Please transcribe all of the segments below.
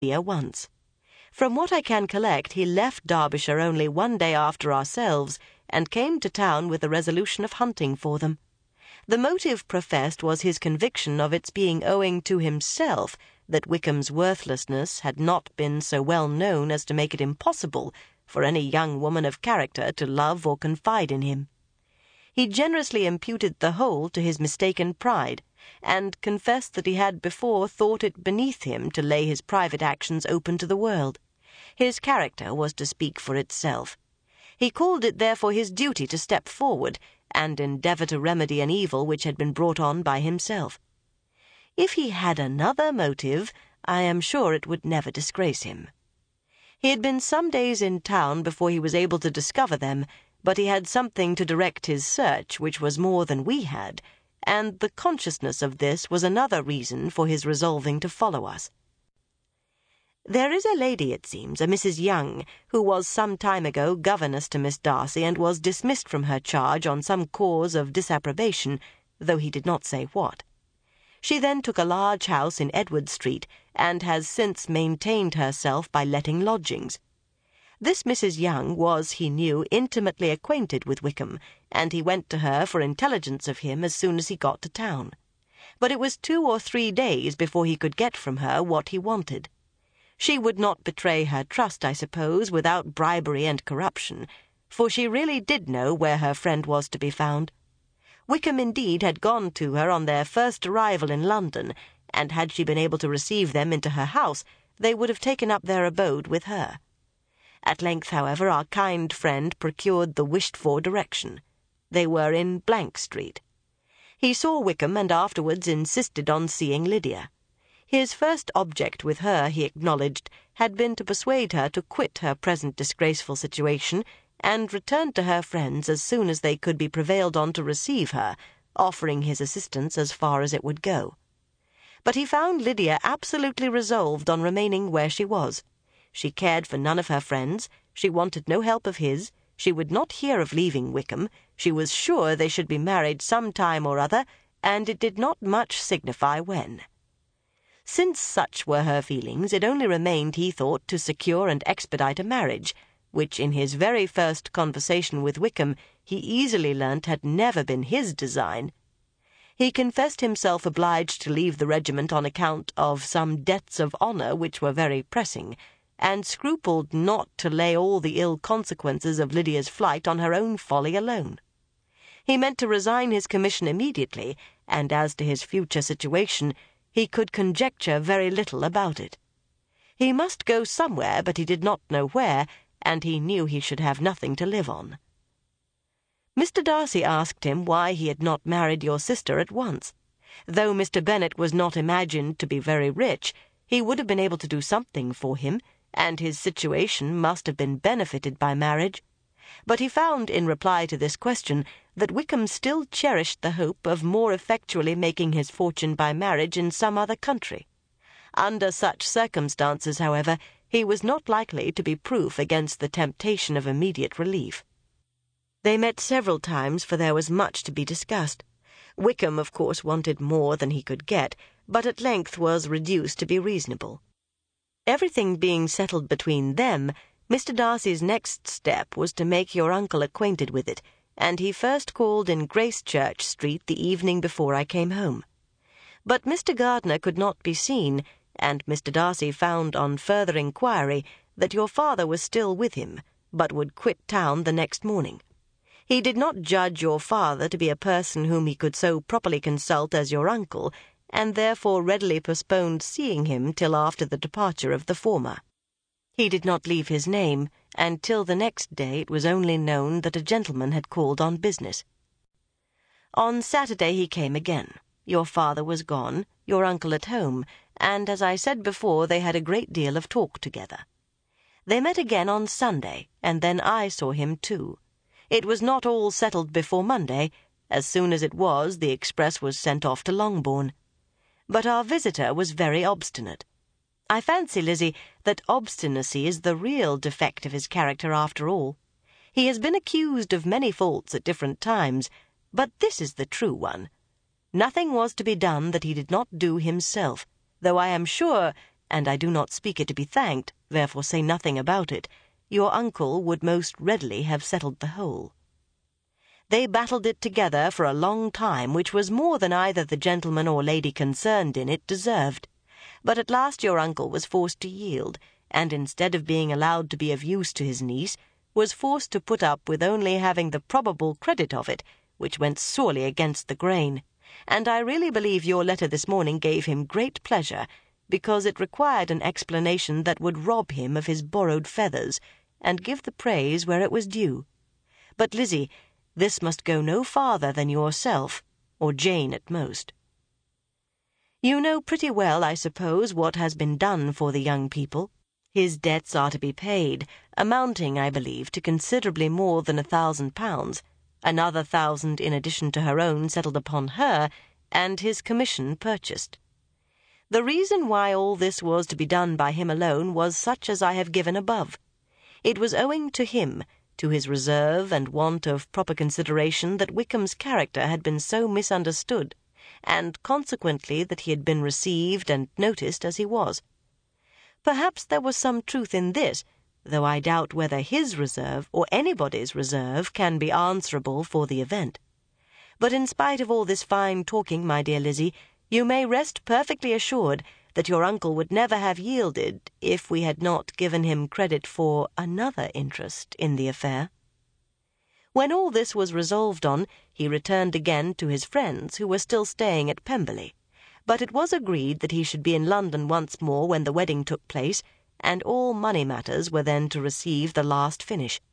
Lydia once. From what I can collect, he left Derbyshire only one day after ourselves, and came to town with the resolution of hunting for them. The motive professed was his conviction of its being owing to himself that Wickham's worthlessness had not been so well known as to make it impossible for any young woman of character to love or confide in him. He generously imputed the whole to his mistaken pride, and confessed that he had before thought it beneath him to lay his private actions open to the world. His character was to speak for itself. He called it therefore his duty to step forward and endeavour to remedy an evil which had been brought on by himself. If he had another motive, I am sure it would never disgrace him. He had been some days in town before he was able to discover them, but he had something to direct his search which was more than we had, and the consciousness of this was another reason for his resolving to follow us. There is a lady, it seems, a Mrs. Young, who was some time ago governess to Miss Darcy, and was dismissed from her charge on some cause of disapprobation, though he did not say what. She then took a large house in Edward Street, and has since maintained herself by letting lodgings. This Mrs. Young was, he knew, intimately acquainted with Wickham, and he went to her for intelligence of him as soon as he got to town. But it was 2 or 3 days before he could get from her what he wanted. She would not betray her trust, I suppose, without bribery and corruption, for she really did know where her friend was to be found. Wickham, indeed, had gone to her on their first arrival in London, and had she been able to receive them into her house, they would have taken up their abode with her. At length, however, our kind friend procured the wished-for direction. They were in Street. He saw Wickham, and afterwards insisted on seeing Lydia. His first object with her, he acknowledged, had been to persuade her to quit her present disgraceful situation, and return to her friends as soon as they could be prevailed on to receive her, offering his assistance as far as it would go. But he found Lydia absolutely resolved on remaining where she was. She cared for none of her friends, she wanted no help of his, she would not hear of leaving Wickham, she was sure they should be married some time or other, and it did not much signify when. Since such were her feelings, it only remained, he thought, to secure and expedite a marriage, which in his very first conversation with Wickham he easily learnt had never been his design. He confessed himself obliged to leave the regiment on account of some debts of honour which were very pressing, and scrupled not to lay all the ill consequences of Lydia's flight on her own folly alone. He meant to resign his commission immediately, and as to his future situation, he could conjecture very little about it. He must go somewhere, but he did not know where, and he knew he should have nothing to live on. Mr. Darcy asked him why he had not married your sister at once. Though Mr. Bennet was not imagined to be very rich, he would have been able to do something for him, and his situation must have been benefited by marriage. But he found, in reply to this question, that Wickham still cherished the hope of more effectually making his fortune by marriage in some other country. Under such circumstances, however, he was not likely to be proof against the temptation of immediate relief. They met several times, for there was much to be discussed. Wickham, of course, wanted more than he could get, but at length was reduced to be reasonable. Everything being settled between them, Mr. Darcy's next step was to make your uncle acquainted with it, and he first called in Gracechurch Street the evening before I came home. But Mr. Gardiner could not be seen, and Mr. Darcy found on further inquiry that your father was still with him, but would quit town the next morning. He did not judge your father to be a person whom he could so properly consult as your uncle, and therefore readily postponed seeing him till after the departure of the former. He did not leave his name, and till the next day it was only known that a gentleman had called on business. On Saturday he came again. Your father was gone, your uncle at home, and, as I said before, they had a great deal of talk together. They met again on Sunday, and then I saw him too. It was not all settled before Monday. As soon as it was, the express was sent off to Longbourn. But our visitor was very obstinate. I fancy, Lizzie, that obstinacy is the real defect of his character after all. He has been accused of many faults at different times, but this is the true one. Nothing was to be done that he did not do himself, though I am sure, and I do not speak it to be thanked, therefore say nothing about it, your uncle would most readily have settled the whole. They battled it together for a long time, which was more than either the gentleman or lady concerned in it deserved. But at last your uncle was forced to yield, and instead of being allowed to be of use to his niece, was forced to put up with only having the probable credit of it, which went sorely against the grain. And I really believe your letter this morning gave him great pleasure, because it required an explanation that would rob him of his borrowed feathers, and give the praise where it was due. But, Lizzie, this must go no farther than yourself, or Jane at most. You know pretty well, I suppose, what has been done for the young people. His debts are to be paid, amounting, I believe, to considerably more than £1,000, another 1,000 in addition to her own settled upon her, and his commission purchased. The reason why all this was to be done by him alone was such as I have given above. It was owing to him, to his reserve and want of proper consideration, that Wickham's character had been so misunderstood, and consequently that he had been received and noticed as he was. Perhaps there was some truth in this, though I doubt whether his reserve or anybody's reserve can be answerable for the event. But in spite of all this fine talking, my dear Lizzie, you may rest perfectly assured that your uncle would never have yielded if we had not given him credit for another interest in the affair. When all this was resolved on, he returned again to his friends, who were still staying at Pemberley, but it was agreed that he should be in London once more when the wedding took place, and all money matters were then to receive the last finish.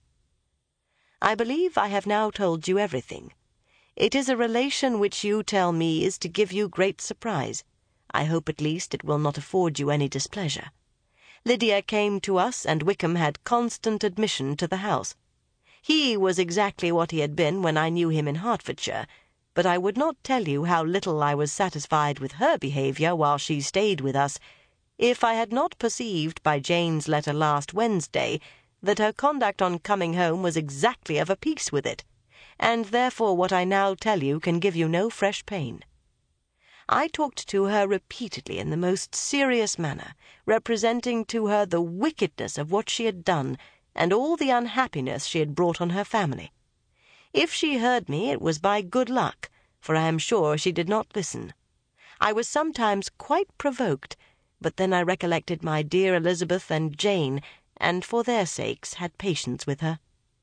I believe I have now told you everything. It is a relation which you tell me is to give you great surprise. I hope at least it will not afford you any displeasure. Lydia came to us, and Wickham had constant admission to the house. He was exactly what he had been when I knew him in Hertfordshire, but I would not tell you how little I was satisfied with her behaviour while she stayed with us, if I had not perceived by Jane's letter last Wednesday that her conduct on coming home was exactly of a piece with it, and therefore what I now tell you can give you no fresh pain. I talked to her repeatedly in the most serious manner, representing to her the wickedness of what she had done, and all the unhappiness she had brought on her family. If she heard me, it was by good luck, for I am sure she did not listen. I was sometimes quite provoked, but then I recollected my dear Elizabeth and Jane, and for their sakes had patience with her.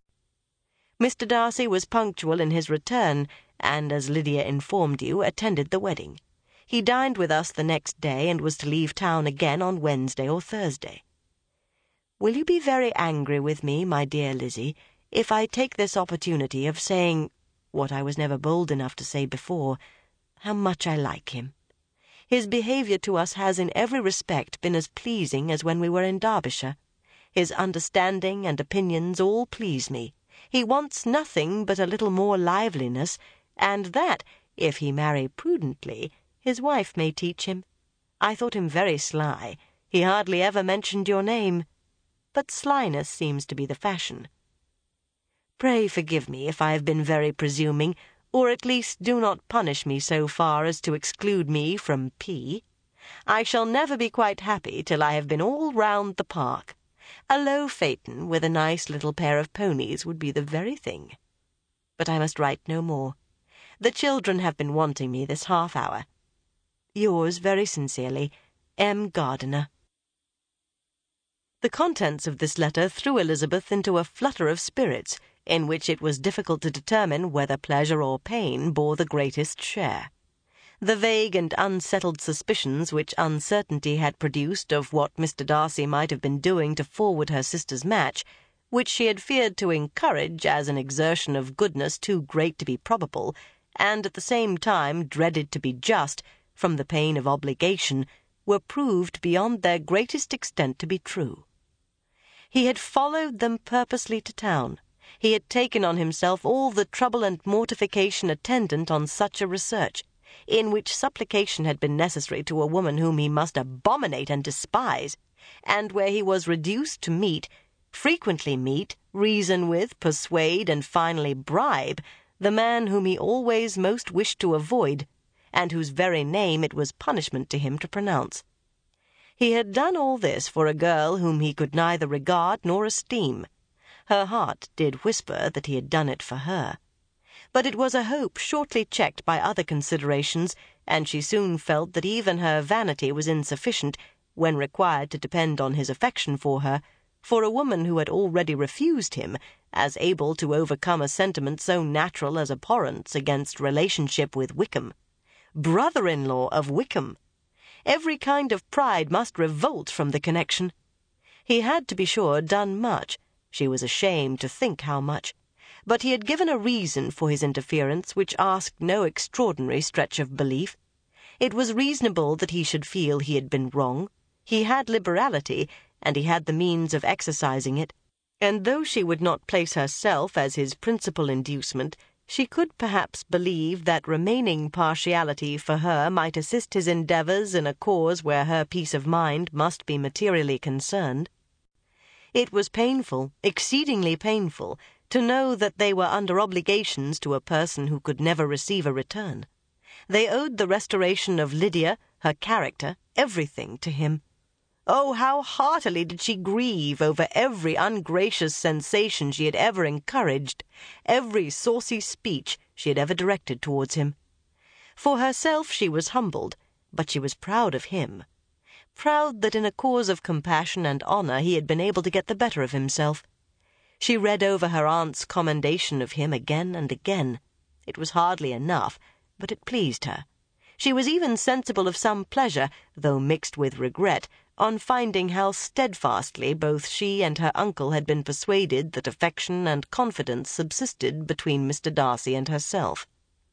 Mr. Darcy was punctual in his return, and, as Lydia informed you, attended the wedding. He dined with us the next day, and was to leave town again on Wednesday or Thursday. Will you be very angry with me, my dear Lizzie, if I take this opportunity of saying, what I was never bold enough to say before, how much I like him? His behaviour to us has in every respect been as pleasing as when we were in Derbyshire. His understanding and opinions all please me. He wants nothing but a little more liveliness, and that, if he marry prudently, his wife may teach him. I thought him very sly. He hardly ever mentioned your name. But slyness seems to be the fashion. Pray forgive me if I have been very presuming, or at least do not punish me so far as to exclude me from P. I shall never be quite happy till I have been all round the park. A low phaeton with a nice little pair of ponies would be the very thing. But I must write no more. The children have been wanting me this half-hour. Yours very sincerely, M. Gardiner. The contents of this letter threw Elizabeth into a flutter of spirits, in which it was difficult to determine whether pleasure or pain bore the greatest share. The vague and unsettled suspicions which uncertainty had produced of what Mr. Darcy might have been doing to forward her sister's match, which she had feared to encourage as an exertion of goodness too great to be probable, and at the same time dreaded to be just, from the pain of obligation, were proved beyond their greatest extent to be true. He had followed them purposely to town. He had taken on himself all the trouble and mortification attendant on such a research, in which supplication had been necessary to a woman whom he must abominate and despise, and where he was reduced to frequently meet, reason with, persuade, and finally bribe, the man whom he always most wished to avoid, and whose very name it was punishment to him to pronounce. He had done all this for a girl whom he could neither regard nor esteem. Her heart did whisper that he had done it for her. But it was a hope shortly checked by other considerations, and she soon felt that even her vanity was insufficient, when required to depend on his affection for her, for a woman who had already refused him, as able to overcome a sentiment so natural as abhorrence against relationship with Wickham. Brother-in-law of Wickham! Every kind of pride must revolt from the connection. He had, to be sure, done much. She was ashamed to think how much. But he had given a reason for his interference which asked no extraordinary stretch of belief. It was reasonable that he should feel he had been wrong. He had liberality, and he had the means of exercising it. And though she would not place herself as his principal inducement, she could perhaps believe that remaining partiality for her might assist his endeavours in a cause where her peace of mind must be materially concerned. It was painful, exceedingly painful, to know that they were under obligations to a person who could never receive a return. They owed the restoration of Lydia, her character, everything to him. Oh, how heartily did she grieve over every ungracious sensation she had ever encouraged, every saucy speech she had ever directed towards him. For herself she was humbled, but she was proud of him. Proud that in a cause of compassion and honour he had been able to get the better of himself. She read over her aunt's commendation of him again and again. It was hardly enough, but it pleased her. She was even sensible of some pleasure, though mixed with regret, on finding how steadfastly both she and her uncle had been persuaded that affection and confidence subsisted between Mr. Darcy and herself.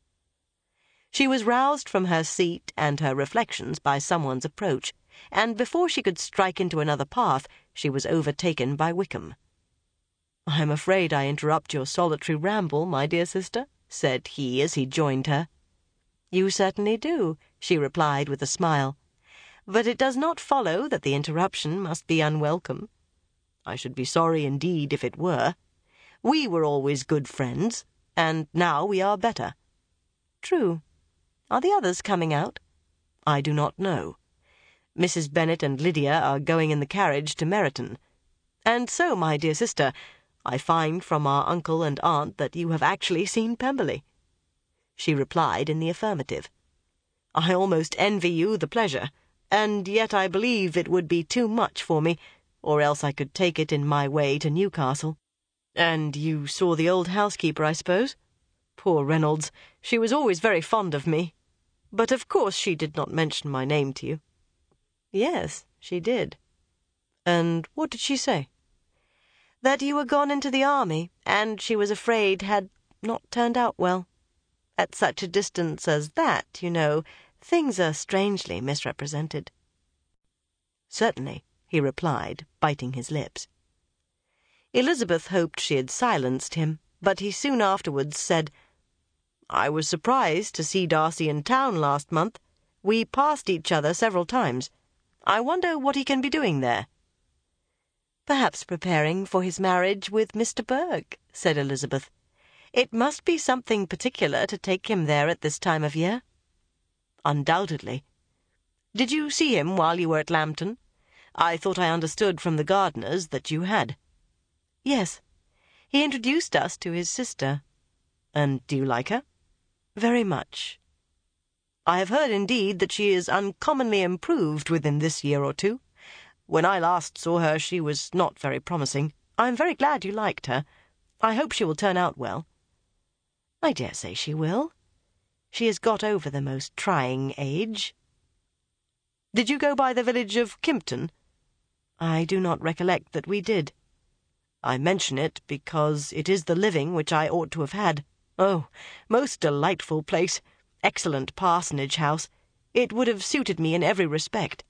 She was roused from her seat and her reflections by someone's approach, and before she could strike into another path, she was overtaken by Wickham. "I am afraid I interrupt your solitary ramble, my dear sister," said he as he joined her. "You certainly do," she replied with a smile. "But it does not follow that the interruption must be unwelcome. I should be sorry indeed if it were. We were always good friends, and now we are better." "True. Are the others coming out?" "I do not know. Mrs. Bennet and Lydia are going in the carriage to Meryton. And so, my dear sister, I find from our uncle and aunt that you have actually seen Pemberley." She replied in the affirmative. "I almost envy you the pleasure, and yet I believe it would be too much for me, or else I could take it in my way to Newcastle." "And you saw the old housekeeper, I suppose? Poor Reynolds, she was always very fond of me. But of course she did not mention my name to you." "Yes, she did." "And what did she say?" "That you were gone into the army, and she was afraid had not turned out well. At such a distance as that, you know, things are strangely misrepresented." "Certainly," he replied, biting his lips. Elizabeth hoped she had silenced him, but he soon afterwards said, "I was surprised to see Darcy in town last month. We passed each other several times. I wonder what he can be doing there." "Perhaps preparing for his marriage with Mr. Berg," said Elizabeth. "It must be something particular to take him there at this time of year." "Undoubtedly. Did you see him while you were at Lambton? I thought I understood from the Gardiners that you had." "Yes. He introduced us to his sister." "And do you like her?" "Very much." "I have heard, indeed, that she is uncommonly improved within this year or two. When I last saw her she was not very promising. I am very glad you liked her. I hope she will turn out well." "I dare say she will. She has got over the most trying age." "Did you go by the village of Kympton?" "I do not recollect that we did." "I mention it because it is the living which I ought to have had. Oh, most delightful place. Excellent parsonage house. It would have suited me in every respect."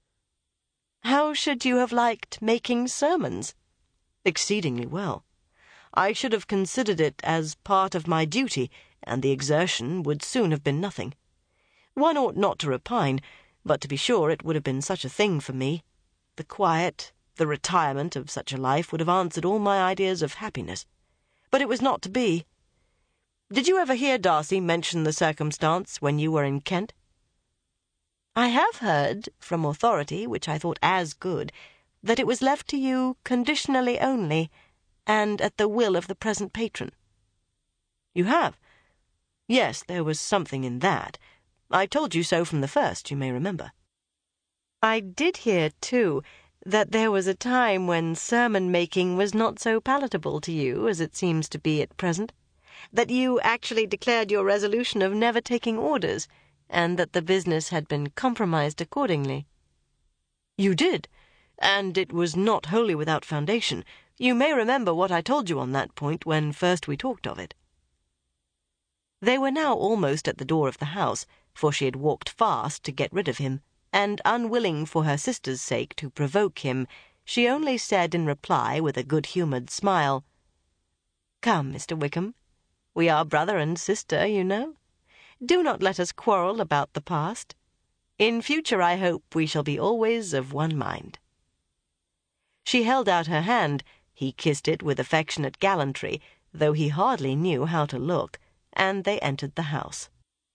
"How should you have liked making sermons?" "Exceedingly well. I should have considered it as part of my duty, and the exertion would soon have been nothing. One ought not to repine, but to be sure it would have been such a thing for me. The quiet, the retirement of such a life would have answered all my ideas of happiness. But it was not to be. Did you ever hear Darcy mention the circumstance when you were in Kent?" I have heard, from authority which I thought as good, that it was left to you conditionally only, and at the will of the present patron. You have? Yes, there was something in that. I told you so from the first, you may remember. I did hear, too, that there was a time when sermon-making was not so palatable to you as it seems to be at present, that you actually declared your resolution of never taking orders, and that the business had been compromised accordingly. You did, and it was not wholly without foundation. You may remember what I told you on that point when first we talked of it. They were now almost at the door of the house, for she had walked fast to get rid of him, and unwilling for her sister's sake to provoke him, she only said in reply with a good-humoured smile, "Come, Mr. Wickham, we are brother and sister, you know. Do not let us quarrel about the past. In future I hope we shall be always of one mind." She held out her hand. He kissed it with affectionate gallantry, though he hardly knew how to look, and they entered the house.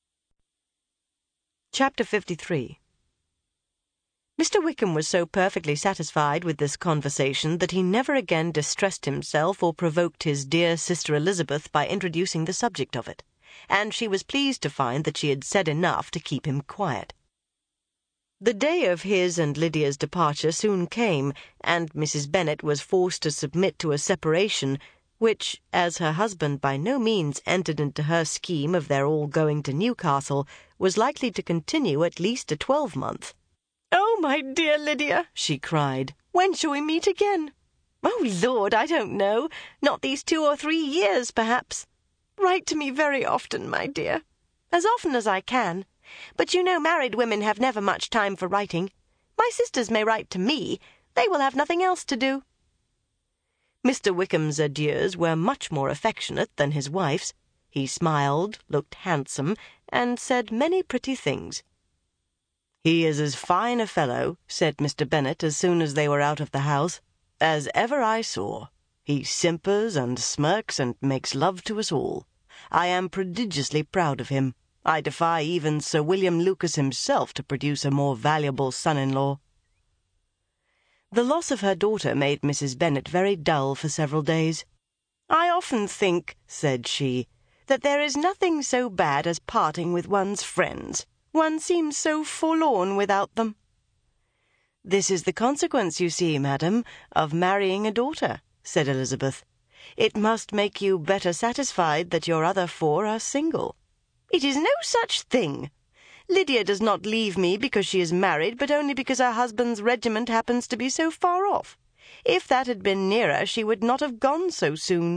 Chapter 53. Mr. Wickham was so perfectly satisfied with this conversation that he never again distressed himself or provoked his dear sister Elizabeth by introducing the subject of it, and she was pleased to find that she had said enough to keep him quiet. The day of his and Lydia's departure soon came, and Mrs. Bennet was forced to submit to a separation which, as her husband by no means entered into her scheme of their all going to Newcastle, was likely to continue at least a 12-month. "Oh, my dear Lydia," she cried, "when shall we meet again?" "Oh, Lord, I don't know. Not these 2 or 3 years, perhaps." "Write to me very often, my dear." "As often as I can. But you know married women have never much time for writing. My sisters may write to me. They will have nothing else to do." Mr. Wickham's adieus were much more affectionate than his wife's. He smiled, looked handsome, and said many pretty things. "He is as fine a fellow," said Mr. Bennet as soon as they were out of the house, "as ever I saw. He simpers and smirks and makes love to us all. I am prodigiously proud of him. I defy even Sir William Lucas himself to produce a more valuable son-in-law." The loss of her daughter made Mrs. Bennet very dull for several days. "I often think," said she, "that there is nothing so bad as parting with one's friends. One seems so forlorn without them." "This is the consequence, you see, madam, of marrying a daughter," said Elizabeth. "It must make you better satisfied that your other 4 are single." "It is no such thing. Lydia does not leave me because she is married, but only because her husband's regiment happens to be so far off. If that had been nearer, she would not have gone so soon."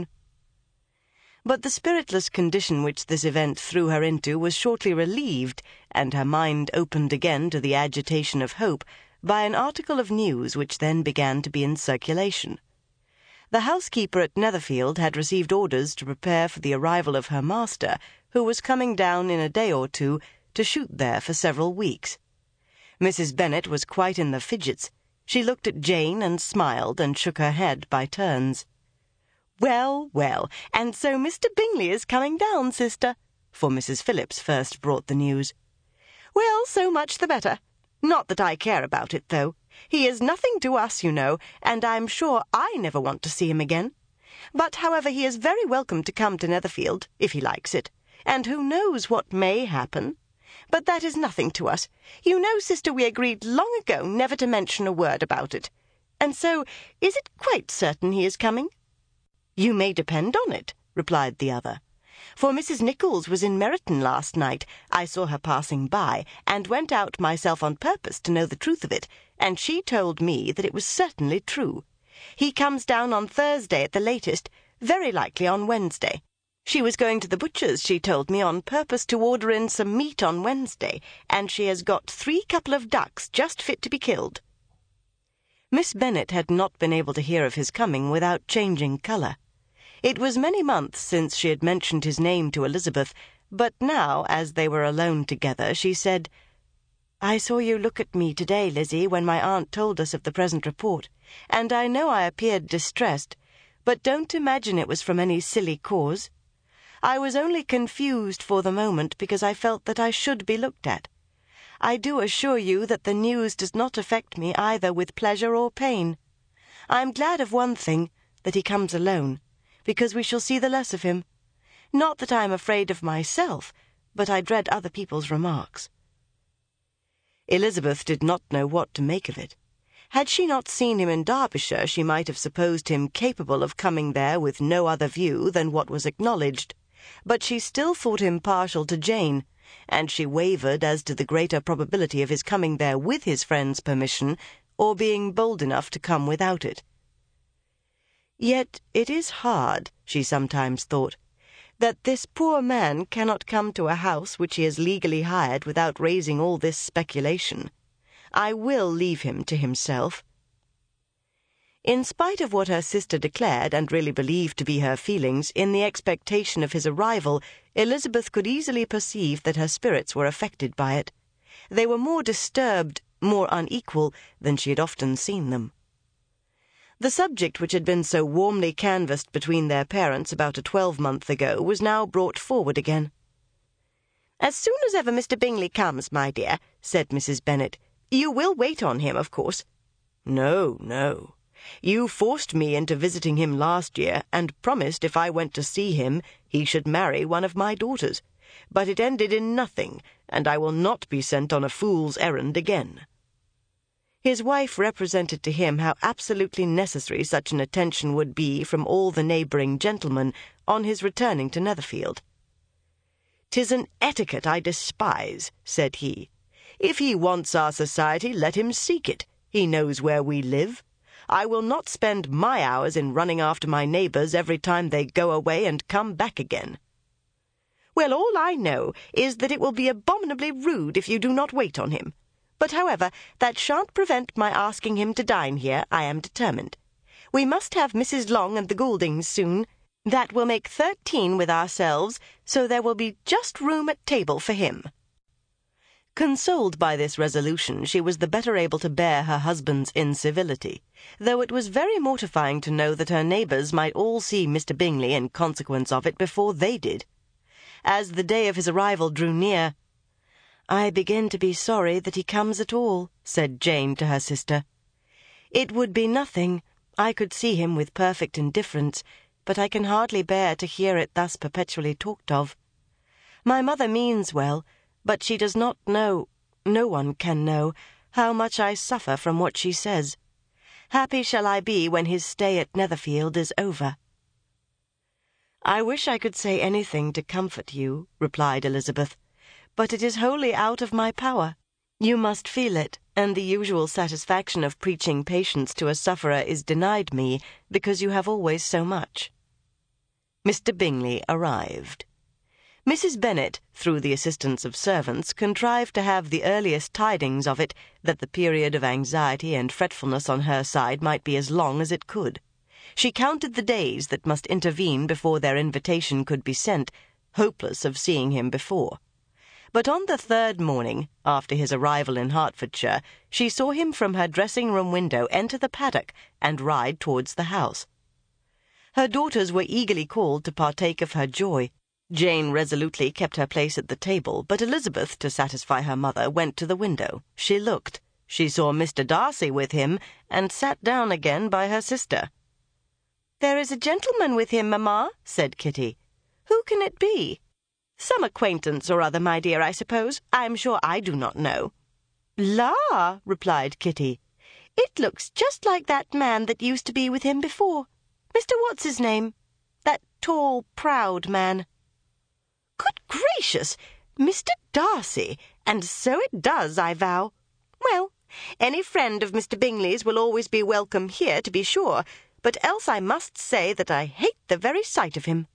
But the spiritless condition which this event threw her into was shortly relieved, and her mind opened again to the agitation of hope by an article of news which then began to be in circulation. The housekeeper at Netherfield had received orders to prepare for the arrival of her master, who was coming down in a day or 2 to shoot there for several weeks. Mrs. Bennet was quite in the fidgets. She looked at Jane and smiled and shook her head by turns. "Well, well, and so Mr. Bingley is coming down, sister," for Mrs. Phillips first brought the news. "Well, so much the better. Not that I care about it, though. He is nothing to us, you know, and I'm sure I never want to see him again. But, however, he is very welcome to come to Netherfield, if he likes it, and who knows what may happen? But that is nothing to us. You know, sister, we agreed long ago never to mention a word about it. And so, is it quite certain he is coming?" "You may depend on it," replied the other. "For Mrs. Nichols was in Meryton last night. I saw her passing by, and went out myself on purpose to know the truth of it, and she told me that it was certainly true. He comes down on Thursday at the latest, very likely on Wednesday. She was going to the butcher's, she told me, on purpose to order in some meat on Wednesday, and she has got 3 couple of ducks just fit to be killed." Miss Bennet had not been able to hear of his coming without changing colour. It was many months since she had mentioned his name to Elizabeth, but now, as they were alone together, she said, "I saw you look at me today, Lizzie, when my aunt told us of the present report, and I know I appeared distressed, but don't imagine it was from any silly cause. I was only confused for the moment because I felt that I should be looked at. I do assure you that the news does not affect me either with pleasure or pain. I am glad of one thing, that he comes alone, because we shall see the less of him. Not that I am afraid of myself, but I dread other people's remarks." Elizabeth did not know what to make of it. Had she not seen him in Derbyshire, she might have supposed him capable of coming there with no other view than what was acknowledged, but she still thought him partial to Jane, and she wavered as to the greater probability of his coming there with his friend's permission, or being bold enough to come without it. Yet it is hard, she sometimes thought, that this poor man cannot come to a house which he has legally hired without raising all this speculation. I will leave him to himself. In spite of what her sister declared and really believed to be her feelings in the expectation of his arrival, Elizabeth could easily perceive that her spirits were affected by it. They were more disturbed, more unequal, than she had often seen them. The subject which had been so warmly canvassed between their parents about a 12-month ago was now brought forward again. "As soon as ever Mr. Bingley comes, my dear," said Mrs. Bennet, "you will wait on him, of course." "No, no. You forced me into visiting him last year, and promised if I went to see him he should marry one of my daughters. But it ended in nothing, and I will not be sent on a fool's errand again." His wife represented to him how absolutely necessary such an attention would be from all the neighbouring gentlemen on his returning to Netherfield. "'Tis an etiquette I despise," said he. "If he wants our society, let him seek it. He knows where we live. I will not spend my hours in running after my neighbours every time they go away and come back again." "Well, all I know is that it will be abominably rude if you do not wait on him. But, however, that shan't prevent my asking him to dine here, I am determined. We must have Mrs. Long and the Gouldings soon. That will make 13 with ourselves, so there will be just room at table for him." Consoled by this resolution, she was the better able to bear her husband's incivility, though it was very mortifying to know that her neighbours might all see Mr. Bingley in consequence of it before they did. As the day of his arrival drew near, "I begin to be sorry that he comes at all," said Jane to her sister. "It would be nothing. I could see him with perfect indifference, but I can hardly bear to hear it thus perpetually talked of. My mother means well, but she does not know, no one can know, how much I suffer from what she says. Happy shall I be when his stay at Netherfield is over." "I wish I could say anything to comfort you," replied Elizabeth, "but it is wholly out of my power. You must feel it, and the usual satisfaction of preaching patience to a sufferer is denied me, because you have always so much." Mr. Bingley arrived. Mrs. Bennet, through the assistance of servants, contrived to have the earliest tidings of it, that the period of anxiety and fretfulness on her side might be as long as it could. She counted the days that must intervene before their invitation could be sent, hopeless of seeing him before. But on the 3rd morning, after his arrival in Hertfordshire, she saw him from her dressing-room window enter the paddock and ride towards the house. Her daughters were eagerly called to partake of her joy. Jane resolutely kept her place at the table, but Elizabeth, to satisfy her mother, went to the window. She looked. She saw Mr. Darcy with him, and sat down again by her sister. "There is a gentleman with him, mamma," said Kitty. "Who can it be?" "Some acquaintance or other, my dear, I suppose. I am sure I do not know." "La!" replied Kitty. "It looks just like that man that used to be with him before. Mr. What's-his-name? That tall, proud man." "Good gracious! Mr. Darcy! And so it does, I vow. Well, any friend of Mr. Bingley's will always be welcome here, to be sure, but else I must say that I hate the very sight of him."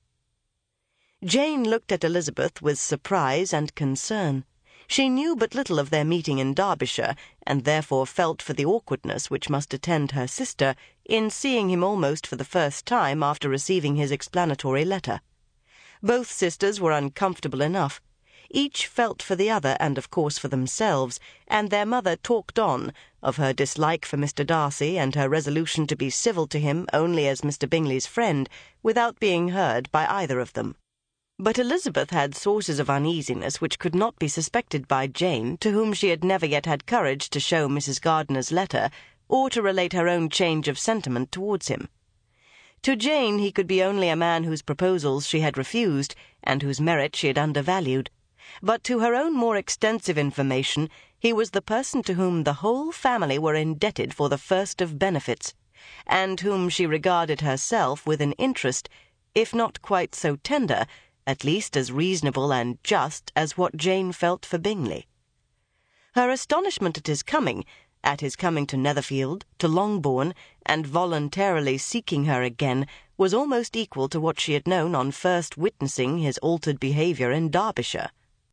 Jane looked at Elizabeth with surprise and concern. She knew but little of their meeting in Derbyshire, and therefore felt for the awkwardness which must attend her sister in seeing him almost for the first time after receiving his explanatory letter. Both sisters were uncomfortable enough. Each felt for the other, and of course for themselves, and their mother talked on, of her dislike for Mr. Darcy and her resolution to be civil to him only as Mr. Bingley's friend, without being heard by either of them. But Elizabeth had sources of uneasiness which could not be suspected by Jane, to whom she had never yet had courage to show Mrs. Gardiner's letter, or to relate her own change of sentiment towards him. To Jane he could be only a man whose proposals she had refused, and whose merit she had undervalued. But to her own more extensive information he was the person to whom the whole family were indebted for the first of benefits, and whom she regarded herself with an interest, if not quite so tender, at least as reasonable and just as what Jane felt for Bingley. Her astonishment at his coming to Netherfield, to Longbourn, and voluntarily seeking her again, was almost equal to what she had known on first witnessing his altered behaviour in Derbyshire.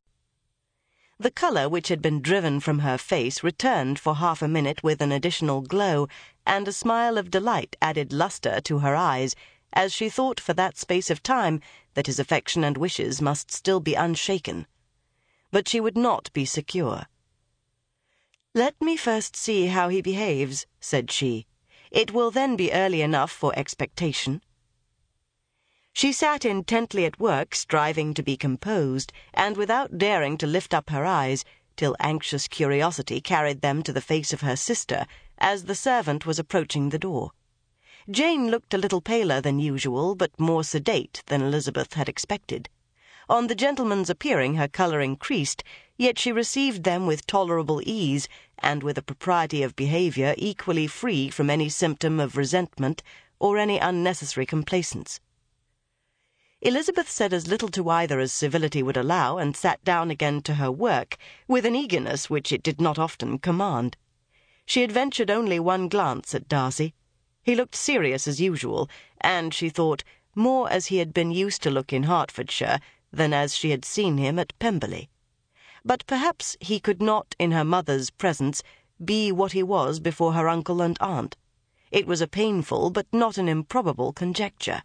The colour which had been driven from her face returned for half a minute with an additional glow, and a smile of delight added lustre to her eyes, as she thought for that space of time that his affection and wishes must still be unshaken. But she would not be secure. "Let me first see how he behaves," said she. "It will then be early enough for expectation." She sat intently at work, striving to be composed, and without daring to lift up her eyes, till anxious curiosity carried them to the face of her sister, as the servant was approaching the door. Jane looked a little paler than usual, but more sedate than Elizabeth had expected. On the gentleman's appearing her colour increased, yet she received them with tolerable ease, and with a propriety of behaviour equally free from any symptom of resentment or any unnecessary complaisance. Elizabeth said as little to either as civility would allow, and sat down again to her work, with an eagerness which it did not often command. She had ventured only one glance at Darcy. He looked serious as usual, and, she thought, more as he had been used to look in Hertfordshire than as she had seen him at Pemberley. But perhaps he could not, in her mother's presence, be what he was before her uncle and aunt. It was a painful but not an improbable conjecture.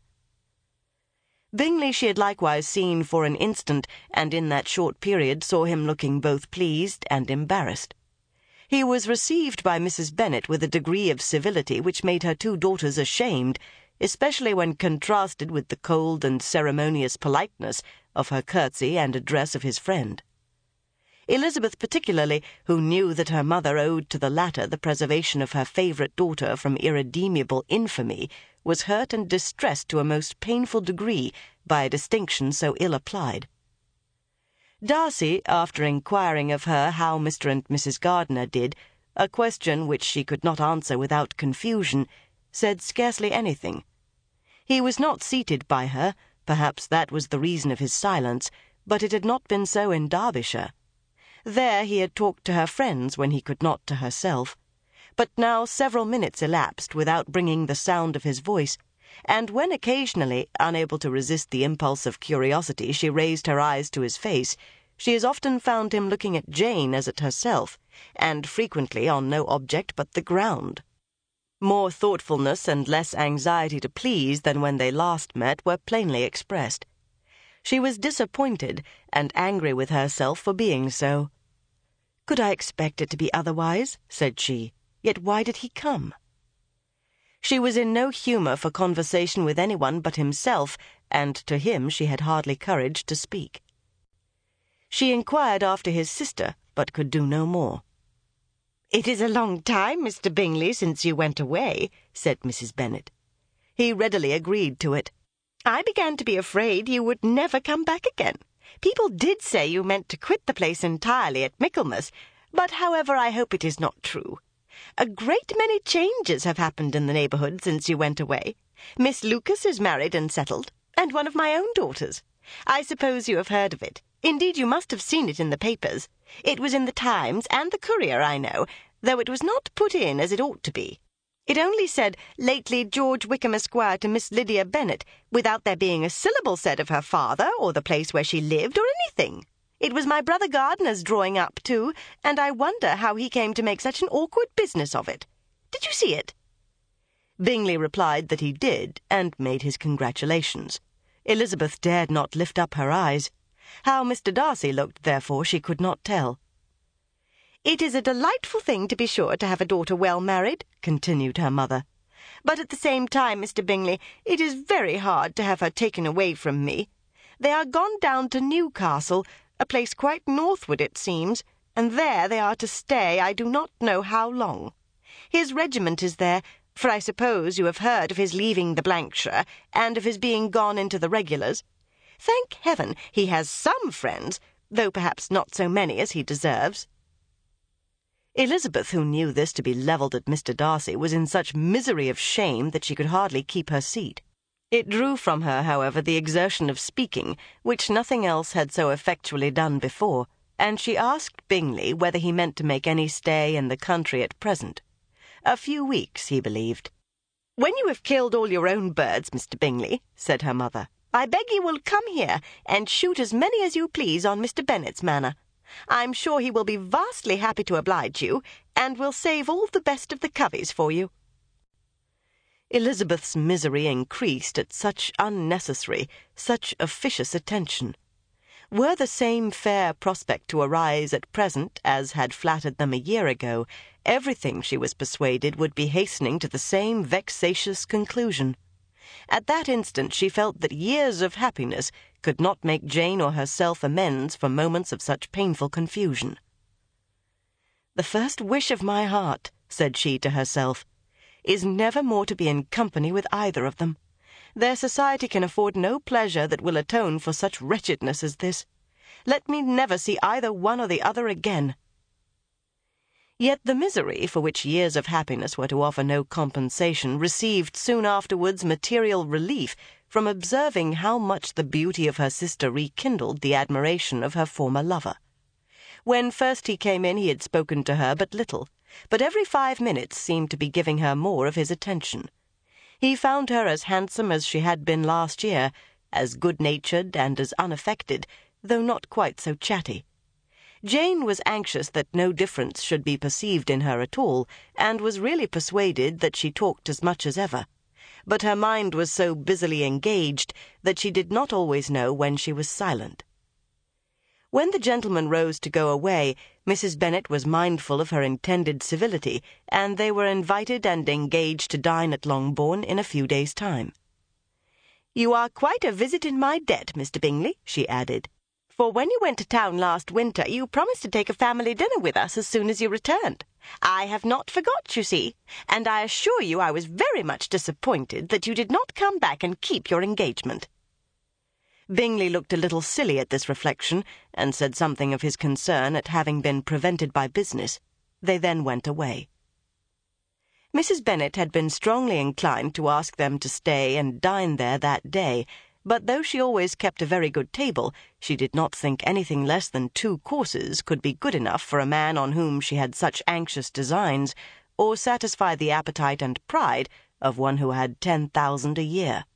Bingley she had likewise seen for an instant, and in that short period saw him looking both pleased and embarrassed. He was received by Mrs. Bennet with a degree of civility which made her two daughters ashamed, especially when contrasted with the cold and ceremonious politeness of her curtsy and address of his friend. Elizabeth particularly, who knew that her mother owed to the latter the preservation of her favourite daughter from irredeemable infamy, was hurt and distressed to a most painful degree by a distinction so ill applied. Darcy, after inquiring of her how Mr. and Mrs. Gardiner did, a question which she could not answer without confusion, said scarcely anything. He was not seated by her, perhaps that was the reason of his silence, but it had not been so in Derbyshire. There he had talked to her friends when he could not to herself. But now several minutes elapsed without bringing the sound of his voice, and when occasionally, unable to resist the impulse of curiosity, she raised her eyes to his face, she as often found him looking at Jane as at herself, and frequently on no object but the ground. More thoughtfulness and less anxiety to please than when they last met were plainly expressed. She was disappointed and angry with herself for being so. "Could I expect it to be otherwise?" said she. "Yet why did he come?" She was in no humour for conversation with anyone but himself, and to him she had hardly courage to speak. She inquired after his sister, but could do no more. "It is a long time, Mr. Bingley, since you went away," said Mrs. Bennet. He readily agreed to it. "I began to be afraid you would never come back again. People did say you meant to quit the place entirely at Michaelmas, but however I hope it is not true. A great many changes have happened in the neighbourhood since you went away. Miss Lucas is married and settled, and one of my own daughters. I suppose you have heard of it. Indeed, you must have seen it in the papers. It was in the Times and the Courier, I know, though it was not put in as it ought to be. It only said, 'Lately George Wickham Esquire to Miss Lydia Bennet,' without there being a syllable said of her father or the place where she lived or anything. It was my brother Gardiner's drawing up, too, and I wonder how he came to make such an awkward business of it. Did you see it?" Bingley replied that he did, and made his congratulations. Elizabeth dared not lift up her eyes. How Mr. Darcy looked, therefore, she could not tell. "It is a delightful thing, to be sure, to have a daughter well married," continued her mother. "But at the same time, Mr. Bingley, it is very hard to have her taken away from me. They are gone down to Newcastle, a place quite northward, it seems, and there they are to stay I do not know how long. His regiment is there, for I suppose you have heard of his leaving the Blankshire, and of his being gone into the regulars. Thank heaven, he has some friends, though perhaps not so many as he deserves." Elizabeth, who knew this to be levelled at Mr. Darcy, was in such misery of shame that she could hardly keep her seat. It drew from her, however, the exertion of speaking, which nothing else had so effectually done before, and she asked Bingley whether he meant to make any stay in the country at present. A few weeks, he believed. "When you have killed all your own birds, Mr. Bingley," said her mother, "I beg you will come here and shoot as many as you please on Mr. Bennet's manor. I'm sure he will be vastly happy to oblige you, and will save all the best of the coveys for you." Elizabeth's misery increased at such unnecessary, such officious attention. Were the same fair prospect to arise at present as had flattered them a year ago, everything, she was persuaded, would be hastening to the same vexatious conclusion. At that instant she felt that years of happiness could not make Jane or herself amends for moments of such painful confusion. "The first wish of my heart," said she to herself, "is never more to be in company with either of them. Their society can afford no pleasure that will atone for such wretchedness as this. Let me never see either one or the other again." Yet the misery, for which years of happiness were to offer no compensation, received soon afterwards material relief from observing how much the beauty of her sister rekindled the admiration of her former lover. When first he came in he had spoken to her but little, but every 5 minutes seemed to be giving her more of his attention. He found her as handsome as she had been last year, as good-natured and as unaffected, though not quite so chatty. Jane was anxious that no difference should be perceived in her at all, and was really persuaded that she talked as much as ever. But her mind was so busily engaged that she did not always know when she was silent. When the gentlemen rose to go away, Mrs. Bennet was mindful of her intended civility, and they were invited and engaged to dine at Longbourn in a few days' time. "You are quite a visit in my debt, Mr. Bingley," she added, "for when you went to town last winter you promised to take a family dinner with us as soon as you returned. I have not forgot, you see, and I assure you I was very much disappointed that you did not come back and keep your engagement." Bingley looked a little silly at this reflection, and said something of his concern at having been prevented by business. They then went away. Mrs. Bennet had been strongly inclined to ask them to stay and dine there that day, but though she always kept a very good table, she did not think anything less than 2 courses could be good enough for a man on whom she had such anxious designs, or satisfy the appetite and pride of one who had 10,000 a year.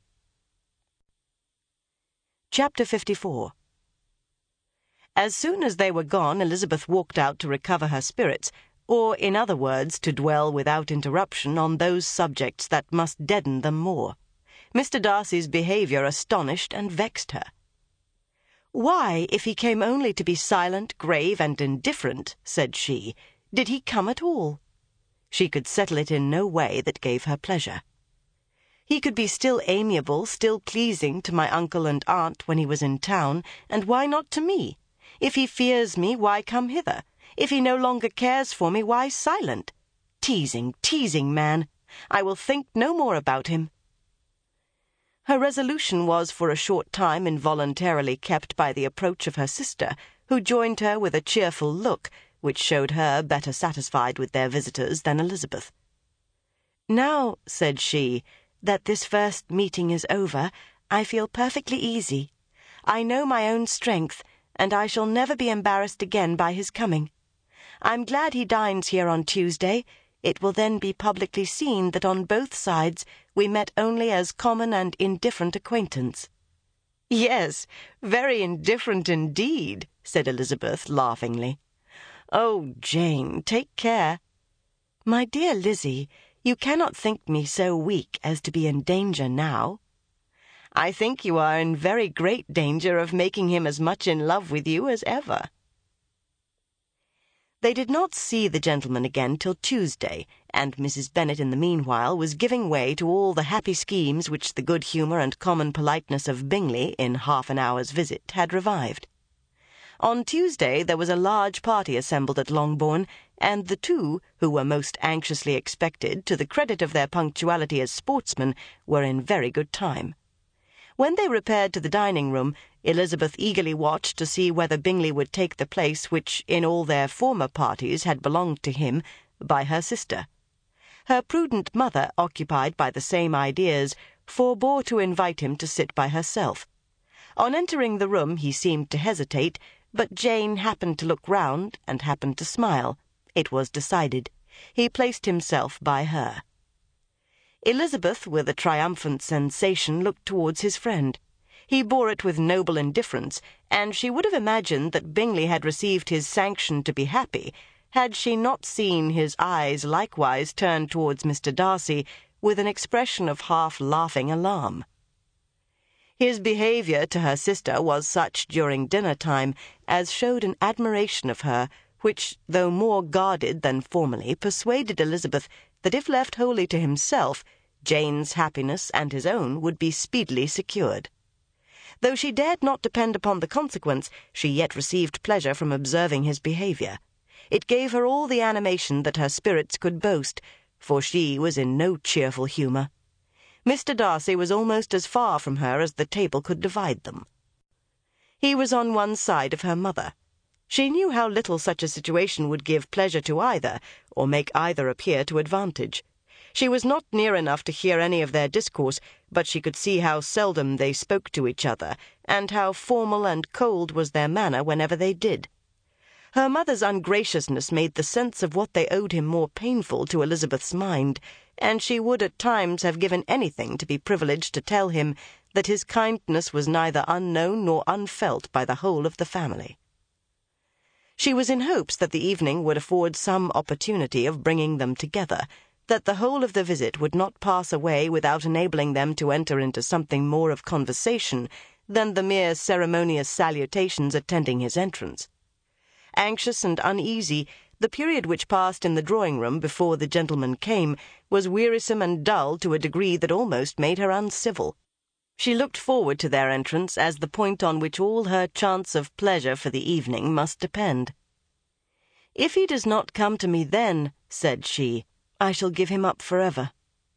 Chapter 54. As soon as they were gone, Elizabeth walked out to recover her spirits, or, in other words, to dwell without interruption on those subjects that must deaden them more. Mr. Darcy's behaviour astonished and vexed her. "Why, if he came only to be silent, grave, and indifferent," said she, "did he come at all?" She could settle it in no way that gave her pleasure. "He could be still amiable, still pleasing to my uncle and aunt when he was in town, and why not to me? If he fears me, why come hither? If he no longer cares for me, why silent? Teasing, teasing man! I will think no more about him." Her resolution was for a short time involuntarily kept by the approach of her sister, who joined her with a cheerful look, which showed her better satisfied with their visitors than Elizabeth. "Now," said she, "that this first meeting is over, I feel perfectly easy. I know my own strength, and I shall never be embarrassed again by his coming. I'm glad he dines here on Tuesday. It will then be publicly seen that on both sides we met only as common and indifferent acquaintance." "Yes, very indifferent indeed," said Elizabeth laughingly. "Oh, Jane, take care." "My dear Lizzie, you cannot think me so weak as to be in danger now." "I think you are in very great danger of making him as much in love with you as ever." They did not see the gentleman again till Tuesday, and Mrs. Bennet in the meanwhile was giving way to all the happy schemes which the good humour and common politeness of Bingley, in half an hour's visit, had revived. On Tuesday there was a large party assembled at Longbourn, and the two, who were most anxiously expected, to the credit of their punctuality as sportsmen, were in very good time. When they repaired to the dining-room, Elizabeth eagerly watched to see whether Bingley would take the place which, in all their former parties, had belonged to him, by her sister. Her prudent mother, occupied by the same ideas, forbore to invite him to sit by herself. On entering the room he seemed to hesitate, but Jane happened to look round and happened to smile. It was decided. He placed himself by her. Elizabeth, with a triumphant sensation, looked towards his friend. He bore it with noble indifference, and she would have imagined that Bingley had received his sanction to be happy, had she not seen his eyes likewise turned towards Mr. Darcy with an expression of half-laughing alarm. His behaviour to her sister was such during dinner-time as showed an admiration of her, which, though more guarded than formerly, persuaded Elizabeth that if left wholly to himself, Jane's happiness and his own would be speedily secured. Though she dared not depend upon the consequence, she yet received pleasure from observing his behaviour. It gave her all the animation that her spirits could boast, for she was in no cheerful humour. Mr. Darcy was almost as far from her as the table could divide them. He was on one side of her mother. She knew how little such a situation would give pleasure to either, or make either appear to advantage. She was not near enough to hear any of their discourse, but she could see how seldom they spoke to each other, and how formal and cold was their manner whenever they did. Her mother's ungraciousness made the sense of what they owed him more painful to Elizabeth's mind, and she would at times have given anything to be privileged to tell him that his kindness was neither unknown nor unfelt by the whole of the family. She was in hopes that the evening would afford some opportunity of bringing them together, that the whole of the visit would not pass away without enabling them to enter into something more of conversation than the mere ceremonious salutations attending his entrance. Anxious and uneasy, the period which passed in the drawing-room before the gentlemen came was wearisome and dull to a degree that almost made her uncivil. She looked forward to their entrance as the point on which all her chance of pleasure for the evening must depend. "If he does not come to me then," said she, "I shall give him up forever."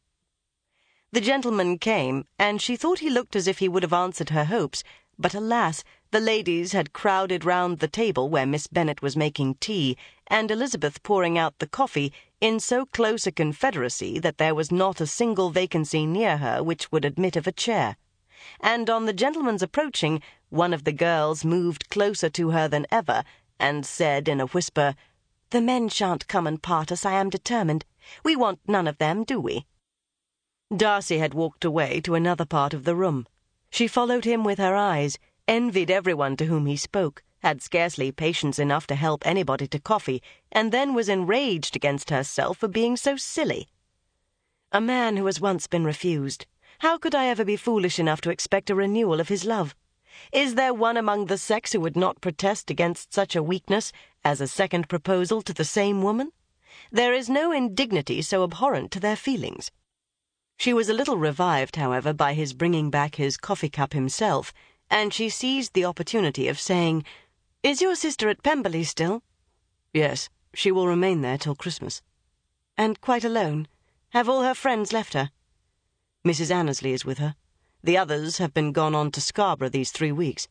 The gentleman came, and she thought he looked as if he would have answered her hopes, but alas, the ladies had crowded round the table where Miss Bennet was making tea, and Elizabeth pouring out the coffee, in so close a confederacy that there was not a single vacancy near her which would admit of a chair. And on the gentleman's approaching, one of the girls moved closer to her than ever, and said in a whisper, "The men shan't come and part us, I am determined. We want none of them, do we?" Darcy had walked away to another part of the room. She followed him with her eyes, envied everyone to whom he spoke, had scarcely patience enough to help anybody to coffee, and then was enraged against herself for being so silly. A man who has once been refused, how could I ever be foolish enough to expect a renewal of his love? Is there one among the sex who would not protest against such a weakness as a second proposal to the same woman? There is no indignity so abhorrent to their feelings. She was a little revived, however, by his bringing back his coffee-cup himself, and she seized the opportunity of saying, "Is your sister at Pemberley still?" "Yes, she will remain there till Christmas." "And quite alone? Have all her friends left her?" "Mrs. Annesley is with her. The others have been gone on to Scarborough these 3 weeks."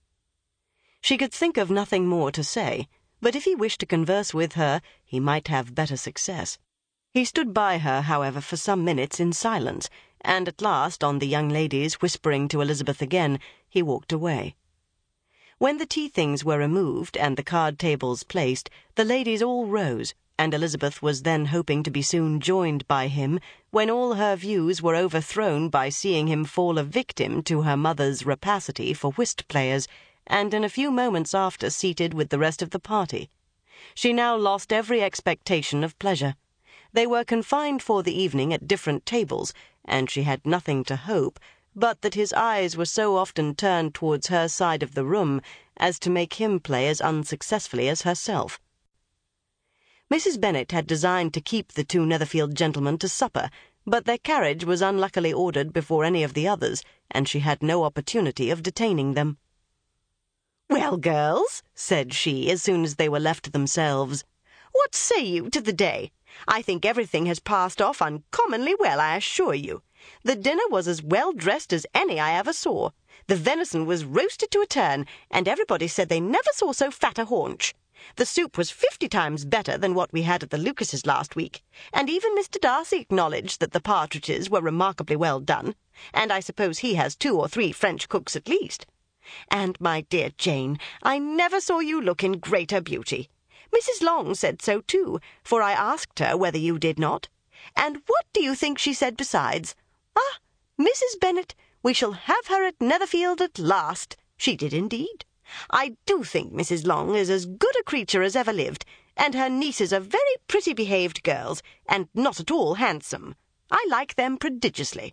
She could think of nothing more to say, but if he wished to converse with her, he might have better success. He stood by her, however, for some minutes in silence, and at last, on the young ladies whispering to Elizabeth again, he walked away. When the tea-things were removed and the card-tables placed, the ladies all rose, and Elizabeth was then hoping to be soon joined by him, when all her views were overthrown by seeing him fall a victim to her mother's rapacity for whist-players, and in a few moments after seated with the rest of the party. She now lost every expectation of pleasure. They were confined for the evening at different tables, and she had nothing to hope but that his eyes were so often turned towards her side of the room as to make him play as unsuccessfully as herself. Mrs. Bennet had designed to keep the two Netherfield gentlemen to supper, but their carriage was unluckily ordered before any of the others, and she had no opportunity of detaining them. "Well, girls," said she, as soon as they were left to themselves, "what say you to the day? I think everything has passed off uncommonly well, I assure you. The dinner was as well dressed as any I ever saw. The venison was roasted to a turn, and everybody said they never saw so fat a haunch. The soup was 50 times better than what we had at the Lucases last week, and even Mr. Darcy acknowledged that the partridges were remarkably well done, and I suppose he has 2 or 3 French cooks at least. And, my dear Jane, I never saw you look in greater beauty. Mrs. Long said so too, for I asked her whether you did not. And what do you think she said besides? 'Ah, Mrs. Bennet, we shall have her at Netherfield at last.' She did indeed. I do think Mrs. Long is as good a creature as ever lived, and her nieces are very pretty behaved girls, and not at all handsome. I like them prodigiously."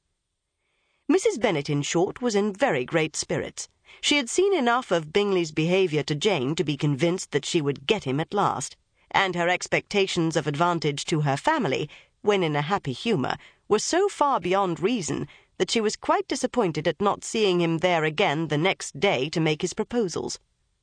Mrs. Bennet, in short, was in very great spirits. She had seen enough of Bingley's behaviour to Jane to be convinced that she would get him at last, and her expectations of advantage to her family, when in a happy humour, were so far beyond reason that she was quite disappointed at not seeing him there again the next day to make his proposals.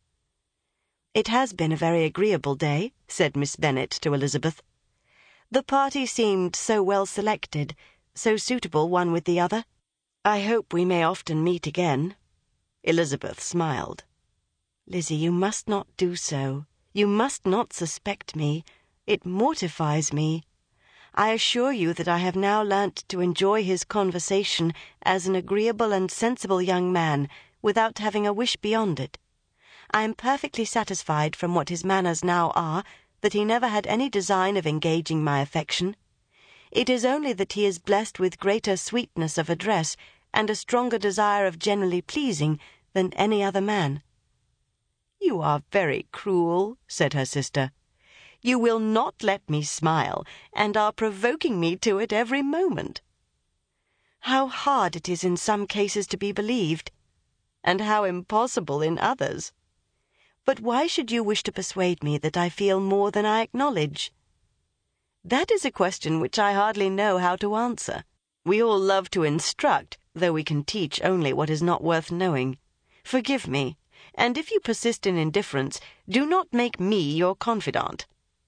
"It has been a very agreeable day," said Miss Bennet to Elizabeth. "The party seemed so well selected, so suitable one with the other. I hope we may often meet again." Elizabeth smiled. "Lizzie, you must not do so. You must not suspect me. It mortifies me. I assure you that I have now learnt to enjoy his conversation as an agreeable and sensible young man, without having a wish beyond it. I am perfectly satisfied from what his manners now are that he never had any design of engaging my affection. It is only that he is blessed with greater sweetness of address and a stronger desire of generally pleasing than any other man." "You are very cruel," said her sister. "You will not let me smile, and are provoking me to it every moment." "How hard it is in some cases to be believed, and how impossible in others. But why should you wish to persuade me that I feel more than I acknowledge?" "That is a question which I hardly know how to answer. We all love to instruct, though we can teach only what is not worth knowing. Forgive me, and if you persist in indifference, do not make me your confidant."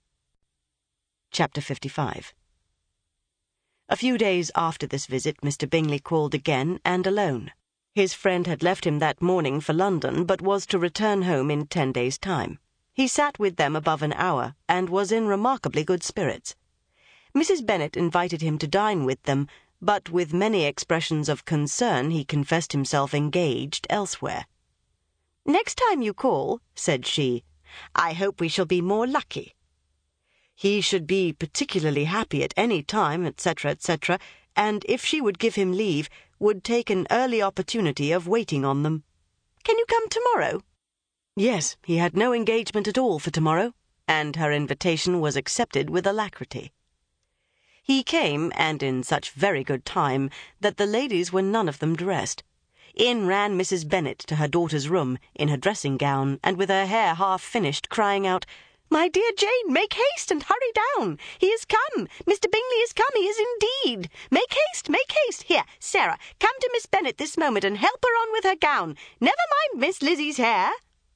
Chapter 55. A few days after this visit, Mr. Bingley called again, and alone. His friend had left him that morning for London, but was to return home in 10 days' time. He sat with them above an hour, and was in remarkably good spirits. Mrs. Bennet invited him to dine with them, but with many expressions of concern he confessed himself engaged elsewhere. "Next time you call," said she, "I hope we shall be more lucky." He should be particularly happy at any time, etc., etc., and if she would give him leave, would take an early opportunity of waiting on them. "Can you come tomorrow?" Yes, he had no engagement at all for tomorrow, and her invitation was accepted with alacrity. He came, and in such very good time that the ladies were none of them dressed. In ran Mrs. Bennet to her daughter's room, in her dressing-gown, and with her hair half finished, crying out, "My dear Jane, make haste and hurry down. He is come. Mr. Bingley is come. He is indeed. Make haste, make haste. Here, Sarah, come to Miss Bennet this moment and help her on with her gown. Never mind Miss Lizzie's hair."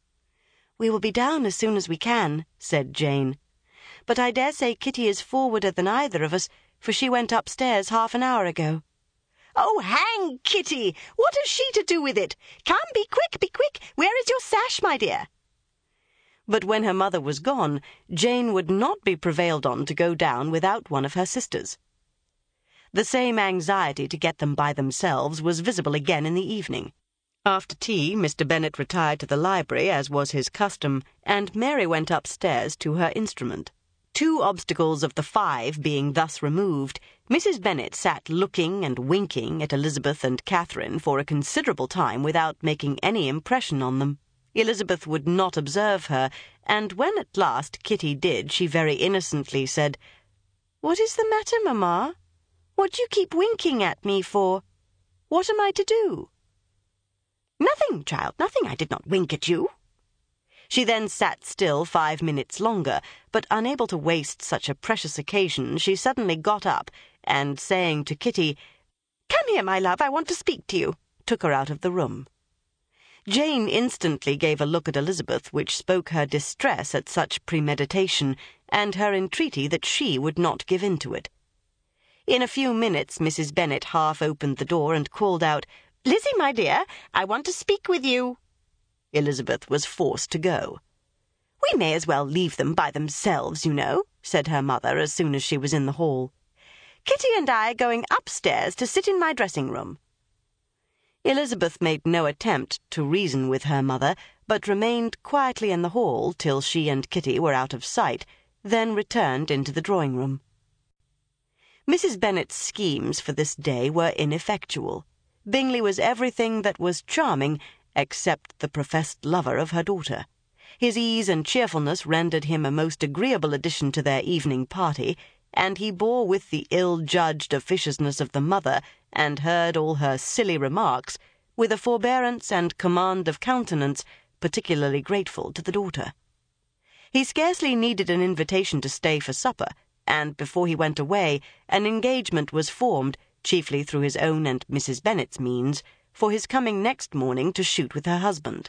"We will be down as soon as we can," said Jane. "But I dare say Kitty is forwarder than either of us, for she went upstairs half an hour ago." "Oh, hang Kitty! What has she to do with it? Come, be quick, be quick. Where is your sash, my dear?" But when her mother was gone, Jane would not be prevailed on to go down without one of her sisters. The same anxiety to get them by themselves was visible again in the evening. After tea, Mr. Bennet retired to the library, as was his custom, and Mary went upstairs to her instrument. 2 obstacles of the 5 being thus removed, Mrs. Bennet sat looking and winking at Elizabeth and Catherine for a considerable time without making any impression on them. Elizabeth would not observe her, and when at last Kitty did, she very innocently said, "What is the matter, mamma? What do you keep winking at me for? What am I to do?" "Nothing, child, nothing. I did not wink at you." She then sat still 5 minutes longer, but unable to waste such a precious occasion, she suddenly got up and, saying to Kitty, "Come here, my love, I want to speak to you," took her out of the room. Jane instantly gave a look at Elizabeth which spoke her distress at such premeditation, and her entreaty that she would not give in to it. In a few minutes Mrs. Bennet half opened the door and called out, "Lizzie, my dear, I want to speak with you." Elizabeth was forced to go. "We may as well leave them by themselves, you know," said her mother as soon as she was in the hall. "Kitty and I are going upstairs to sit in my dressing-room." Elizabeth made no attempt to reason with her mother, but remained quietly in the hall till she and Kitty were out of sight, then returned into the drawing-room. Mrs. Bennet's schemes for this day were ineffectual. Bingley was everything that was charming, except the professed lover of her daughter. His ease and cheerfulness rendered him a most agreeable addition to their evening party, and he bore with the ill-judged officiousness of the mother, and heard all her silly remarks, with a forbearance and command of countenance particularly grateful to the daughter. He scarcely needed an invitation to stay for supper, and before he went away, an engagement was formed, chiefly through his own and Mrs. Bennet's means, for his coming next morning to shoot with her husband.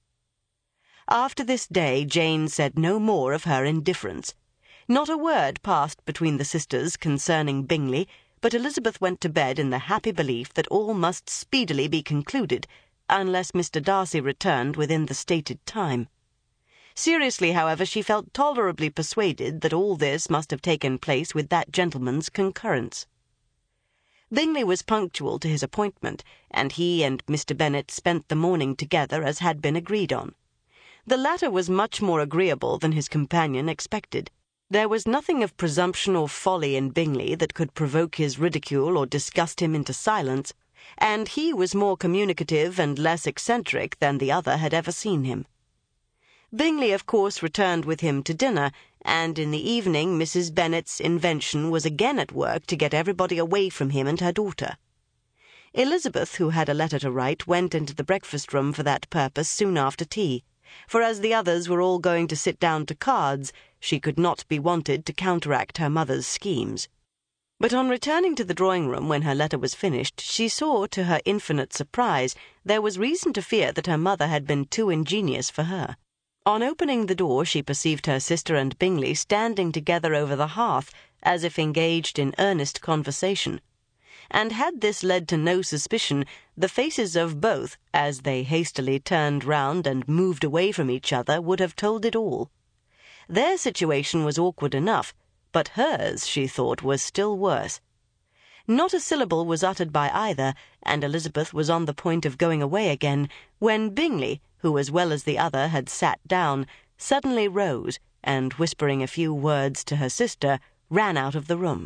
After this day Jane said no more of her indifference. Not a word passed between the sisters concerning Bingley, but Elizabeth went to bed in the happy belief that all must speedily be concluded, unless Mr. Darcy returned within the stated time. Seriously, however, she felt tolerably persuaded that all this must have taken place with that gentleman's concurrence. Bingley was punctual to his appointment, and he and Mr. Bennet spent the morning together as had been agreed on. The latter was much more agreeable than his companion expected. There was nothing of presumption or folly in Bingley that could provoke his ridicule or disgust him into silence, and he was more communicative and less eccentric than the other had ever seen him. Bingley, of course, returned with him to dinner, and in the evening Mrs. Bennet's invention was again at work to get everybody away from him and her daughter. Elizabeth, who had a letter to write, went into the breakfast-room for that purpose soon after tea, for as the others were all going to sit down to cards, she could not be wanted to counteract her mother's schemes. But on returning to the drawing-room when her letter was finished, she saw, to her infinite surprise, there was reason to fear that her mother had been too ingenious for her. On opening the door, she perceived her sister and Bingley standing together over the hearth, as if engaged in earnest conversation. And had this led to no suspicion, the faces of both, as they hastily turned round and moved away from each other, would have told it all. Their situation was awkward enough, but hers, she thought, was still worse. Not a syllable was uttered by either, and Elizabeth was on the point of going away again, when Bingley, who as well as the other had sat down, suddenly rose, and, whispering a few words to her sister, ran out of the room.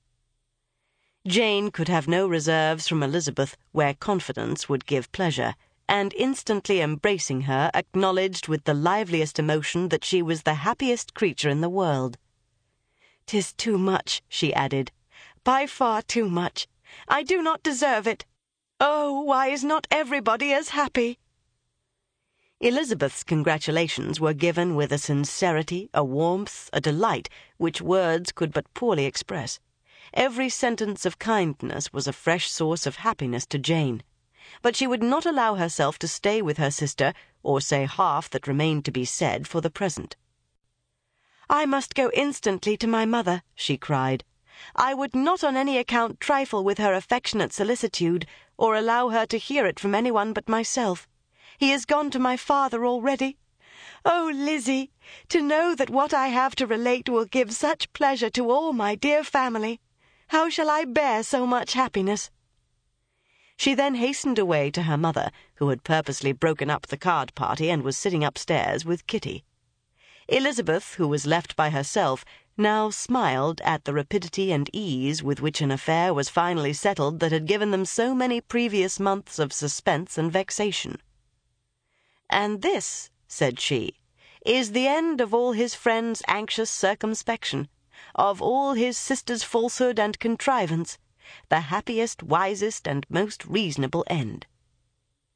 Jane could have no reserves from Elizabeth where confidence would give pleasure, and instantly embracing her, acknowledged with the liveliest emotion that she was the happiest creature in the world. "'Tis too much," she added, "by far too much. I do not deserve it. Oh, why is not everybody as happy?" Elizabeth's congratulations were given with a sincerity, a warmth, a delight, which words could but poorly express. Every sentence of kindness was a fresh source of happiness to Jane. But she would not allow herself to stay with her sister, or say half that remained to be said for the present. "I must go instantly to my mother," she cried. "I would not on any account trifle with her affectionate solicitude, or allow her to hear it from anyone but myself. He is gone to my father already. Oh, Lizzie, to know that what I have to relate will give such pleasure to all my dear family! How shall I bear so much happiness?" She then hastened away to her mother, who had purposely broken up the card party and was sitting upstairs with Kitty. Elizabeth, who was left by herself, now smiled at the rapidity and ease with which an affair was finally settled that had given them so many previous months of suspense and vexation. "And this," said she, "is the end of all his friend's anxious circumspection, of all his sister's falsehood and contrivance, the happiest, wisest, and most reasonable end."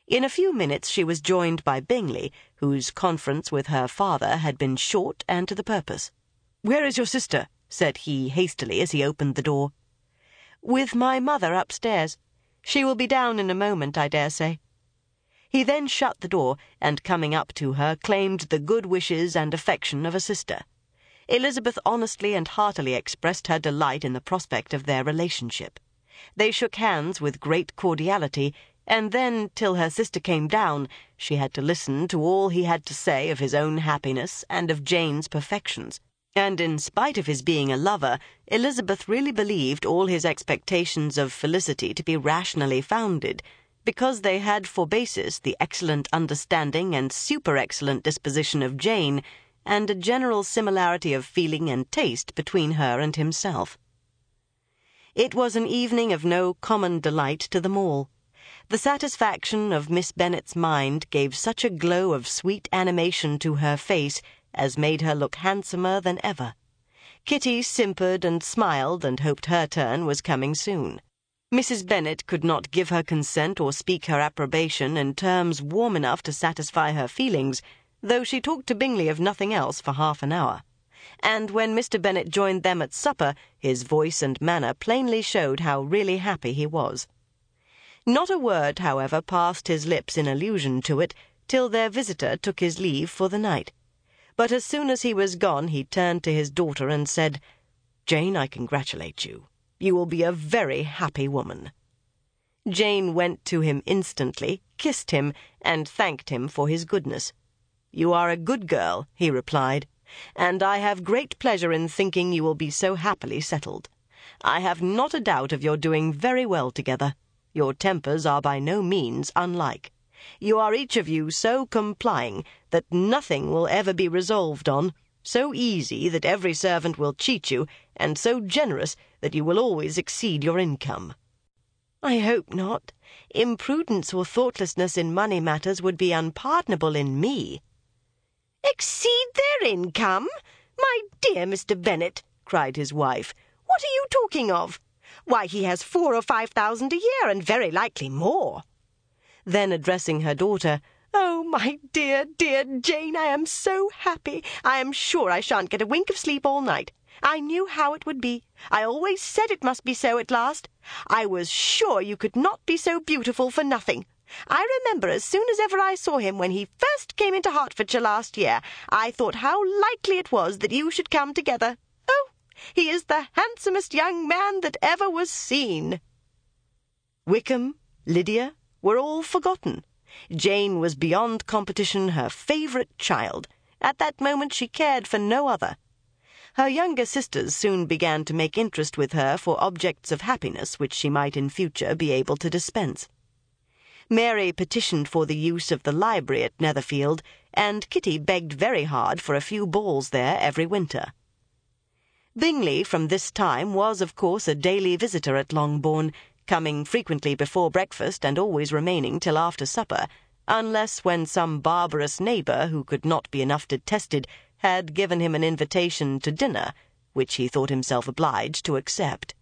In a few minutes she was joined by Bingley, whose conference with her father had been short and to the purpose. "Where is your sister?" said he hastily as he opened the door. "With my mother upstairs. She will be down in a moment, I dare say." He then shut the door, and coming up to her, claimed the good wishes and affection of a sister. Elizabeth honestly and heartily expressed her delight in the prospect of their relationship. They shook hands with great cordiality, and then, till her sister came down, she had to listen to all he had to say of his own happiness and of Jane's perfections. And in spite of his being a lover, Elizabeth really believed all his expectations of felicity to be rationally founded, because they had for basis the excellent understanding and super-excellent disposition of Jane, and a general similarity of feeling and taste between her and himself. It was an evening of no common delight to them all. The satisfaction of Miss Bennet's mind gave such a glow of sweet animation to her face as made her look handsomer than ever. Kitty simpered and smiled and hoped her turn was coming soon. Mrs. Bennet could not give her consent or speak her approbation in terms warm enough to satisfy her feelings, though she talked to Bingley of nothing else for half an hour. And when Mr. Bennet joined them at supper, his voice and manner plainly showed how really happy he was. Not a word, however, passed his lips in allusion to it till their visitor took his leave for the night. But as soon as he was gone, he turned to his daughter and said, "Jane, I congratulate you. You will be a very happy woman." Jane went to him instantly, kissed him, and thanked him for his goodness. "You are a good girl," he replied, "and I have great pleasure in thinking you will be so happily settled. I have not a doubt of your doing very well together. Your tempers are by no means unlike. You are each of you so complying that nothing will ever be resolved on, so easy that every servant will cheat you, and so generous that you will always exceed your income." "I hope not. Imprudence or thoughtlessness in money matters would be unpardonable in me." "Exceed their income? My dear Mr. Bennet," cried his wife, "what are you talking of? Why, he has 4,000 or 5,000 a year, and very likely more." Then, addressing her daughter, "Oh, my dear, dear Jane, I am so happy. I am sure I shan't get a wink of sleep all night. I knew how it would be. I always said it must be so at last. I was sure you could not be so beautiful for nothing. I remember as soon as ever I saw him when he first came into Hertfordshire last year, I thought how likely it was that you should come together. Oh, he is the handsomest young man that ever was seen." Wickham, Lydia, were all forgotten. Jane was beyond competition her favourite child. At that moment she cared for no other. Her younger sisters soon began to make interest with her for objects of happiness which she might in future be able to dispense. Mary petitioned for the use of the library at Netherfield, and Kitty begged very hard for a few balls there every winter. Bingley, from this time, was, of course, a daily visitor at Longbourn, coming frequently before breakfast and always remaining till after supper, unless when some barbarous neighbour, who could not be enough detested, had given him an invitation to dinner, which he thought himself obliged to accept.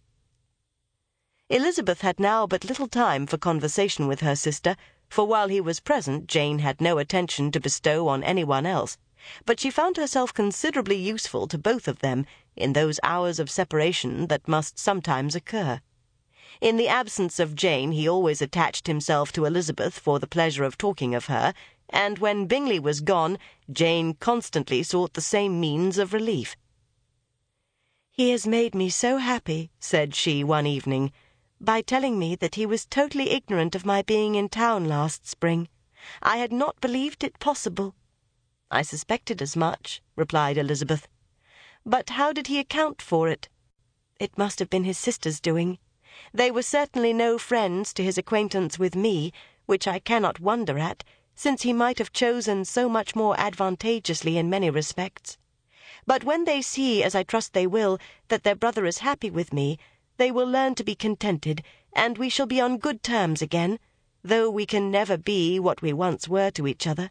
Elizabeth had now but little time for conversation with her sister, for while he was present Jane had no attention to bestow on anyone else, but she found herself considerably useful to both of them in those hours of separation that must sometimes occur. In the absence of Jane he always attached himself to Elizabeth for the pleasure of talking of her, and when Bingley was gone, Jane constantly sought the same means of relief. "He has made me so happy," said she one evening, "by telling me that he was totally ignorant of my being in town last spring. I had not believed it possible." "I suspected as much," replied Elizabeth. "But how did he account for it?" "It must have been his sister's doing. They were certainly no friends to his acquaintance with me, which I cannot wonder at, since he might have chosen so much more advantageously in many respects. But when they see, as I trust they will, that their brother is happy with me, they will learn to be contented, and we shall be on good terms again, though we can never be what we once were to each other."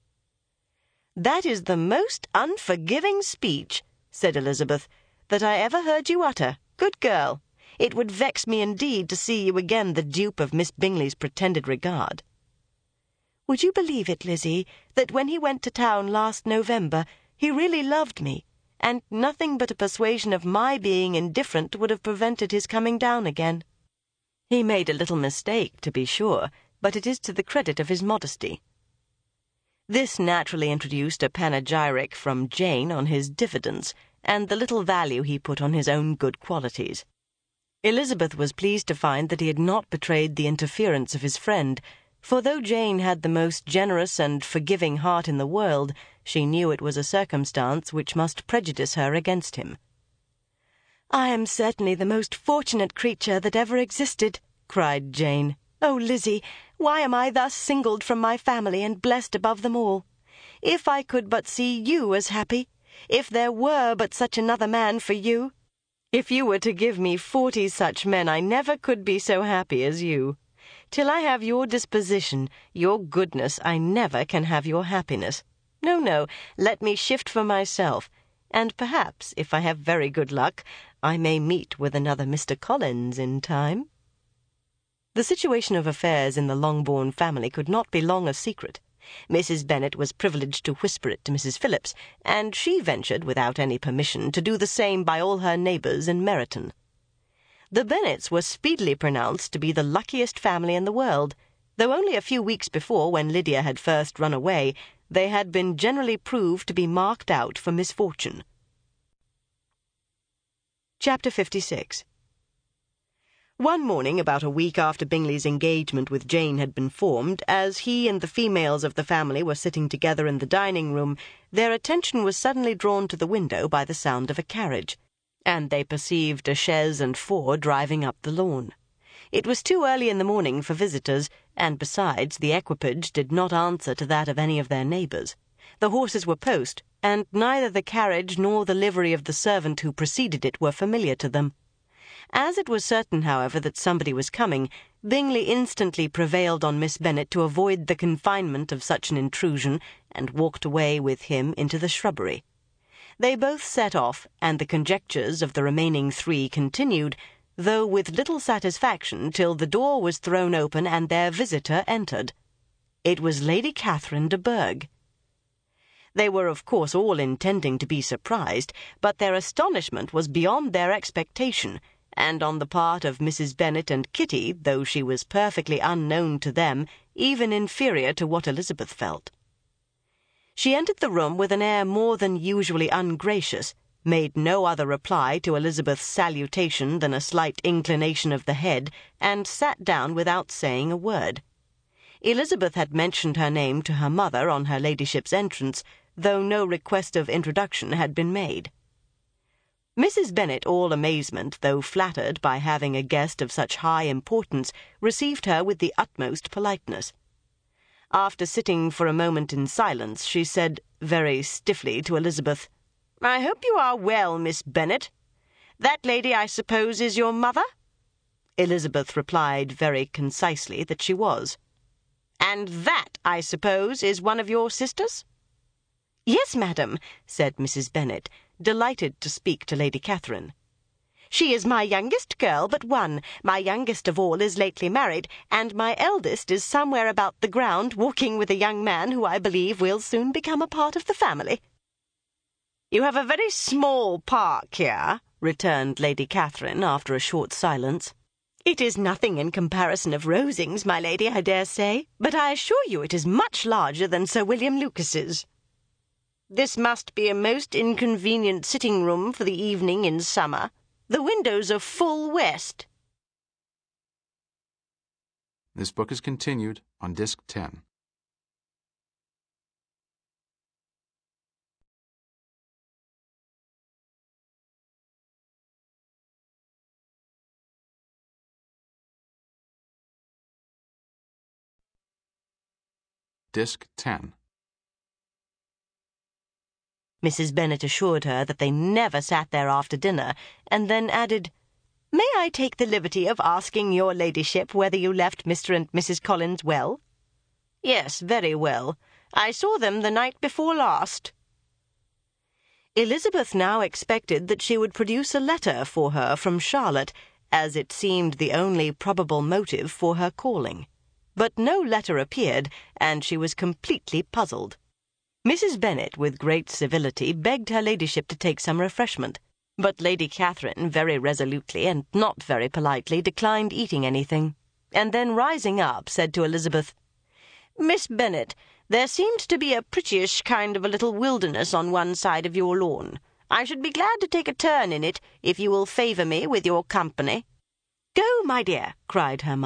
"That is the most unforgiving speech," said Elizabeth, "that I ever heard you utter. Good girl! It would vex me indeed to see you again the dupe of Miss Bingley's pretended regard." Would you believe it, Lizzie, that when he went to town last November, he really loved me, and nothing but a persuasion of my being indifferent would have prevented his coming down again. He made a little mistake, to be sure, but it is to the credit of his modesty. This naturally introduced a panegyric from Jane on his diffidence, and the little value he put on his own good qualities. Elizabeth was pleased to find that he had not betrayed the interference of his friend, for though Jane had the most generous and forgiving heart in the world, she knew it was a circumstance which must prejudice her against him. "I am certainly the most fortunate creature that ever existed," cried Jane. "Oh, Lizzie, why am I thus singled from my family and blessed above them all? If I could but see you as happy, if there were but such another man for you! If you were to give me 40 such men, I never could be so happy as you. Till I have your disposition, your goodness, I never can have your happiness. No, let me shift for myself, and perhaps, if I have very good luck, I may meet with another Mr. Collins in time." The situation of affairs in the Longbourn family could not be long a secret. Mrs. Bennet was privileged to whisper it to Mrs. Phillips, and she ventured, without any permission, to do the same by all her neighbours in Meryton. The Bennets were speedily pronounced to be the luckiest family in the world, though only a few weeks before, when Lydia had first run away, they had been generally proved to be marked out for misfortune. Chapter 56. One morning, about a week after Bingley's engagement with Jane had been formed, as he and the females of the family were sitting together in the dining-room, their attention was suddenly drawn to the window by the sound of a carriage, and they perceived a chaise and four driving up the lawn. It was too early in the morning for visitors, and besides, the equipage did not answer to that of any of their neighbours. The horses were post, and neither the carriage nor the livery of the servant who preceded it were familiar to them. As it was certain, however, that somebody was coming, Bingley instantly prevailed on Miss Bennet to avoid the confinement of such an intrusion, and walked away with him into the shrubbery. They both set off, and the conjectures of the remaining 3 continued, though with little satisfaction, till the door was thrown open and their visitor entered. It was Lady Catherine de Bourgh. They were, of course, all intending to be surprised, but their astonishment was beyond their expectation, and on the part of Mrs. Bennet and Kitty, though she was perfectly unknown to them, even inferior to what Elizabeth felt. She entered the room with an air more than usually ungracious, made no other reply to Elizabeth's salutation than a slight inclination of the head, and sat down without saying a word. Elizabeth had mentioned her name to her mother on her ladyship's entrance, though no request of introduction had been made. Mrs. Bennet, all amazement, though flattered by having a guest of such high importance, received her with the utmost politeness. After sitting for a moment in silence, she said, very stiffly, to Elizabeth, "I hope you are well, Miss Bennet. That lady, I suppose, is your mother?" Elizabeth replied very concisely that she was. "And that, I suppose, is one of your sisters?" "Yes, madam," said Mrs. Bennet, delighted to speak to Lady Catherine. "She is my youngest girl but one. My youngest of all is lately married, and my eldest is somewhere about the ground walking with a young man who I believe will soon become a part of the family." "You have a very small park here," returned Lady Catherine after a short silence. "It is nothing in comparison of Rosings, my lady, I dare say, but I assure you it is much larger than Sir William Lucas's." "This must be a most inconvenient sitting-room for the evening in summer. The windows are full west." This book is continued on Disc 10. Disc 10. Mrs. Bennet assured her that they never sat there after dinner, and then added, "May I take the liberty of asking your ladyship whether you left Mr. and Mrs. Collins well?" "Yes, very well. I saw them the night before last." Elizabeth now expected that she would produce a letter for her from Charlotte, as it seemed the only probable motive for her calling. But no letter appeared, and she was completely puzzled. Mrs. Bennet, with great civility, begged her ladyship to take some refreshment, but Lady Catherine very resolutely and not very politely declined eating anything, and then rising up said to Elizabeth, "Miss Bennet, there seems to be a prettyish kind of a little wilderness on one side of your lawn. I should be glad to take a turn in it if you will favour me with your company." "Go, my dear," cried her mother.